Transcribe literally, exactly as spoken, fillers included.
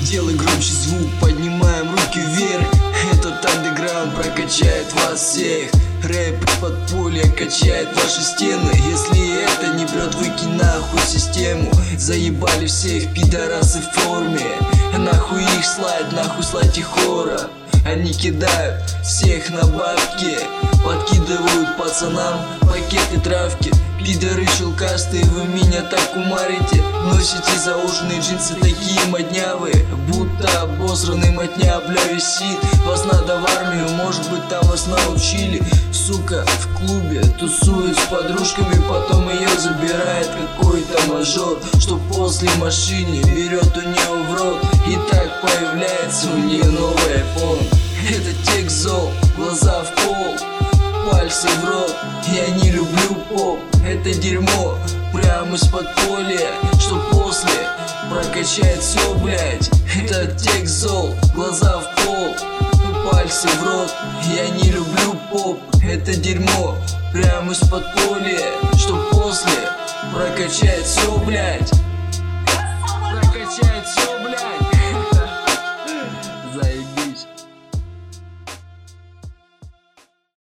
Делай громче звук, поднимаем руки вверх. Этот андеграунд прокачает вас всех. Рэп из подполья качает ваши стены. Если это не прет, выкинь нахуй систему. Заебали всех пидорасы в форме. Нахуй их слать, нахуй слать их хора. Они кидают всех на бабки, подкидывают пацанам пакеты травки. Пидоры шелкастые, вы меня так умарите. Носите зауженные джинсы такие моднявые, будто обосранный мотня, бля, висит. Вас надо в армию, может быть там вас научили. Сука в клубе тусует с подружками, потом ее забирает какой-то мажор, что после машине берет у нее в рот. И так появляется у нее новый айфон. Это текст зол, глаза в пол, пальцы в рот. Я не люблю поп, это дерьмо прямо из подполья, что после прокачает все, блять. Это текст зол, глаза в пол, пальцы в рот. Я не люблю поп, это дерьмо прямо из подполья, что после прокачает все, блять.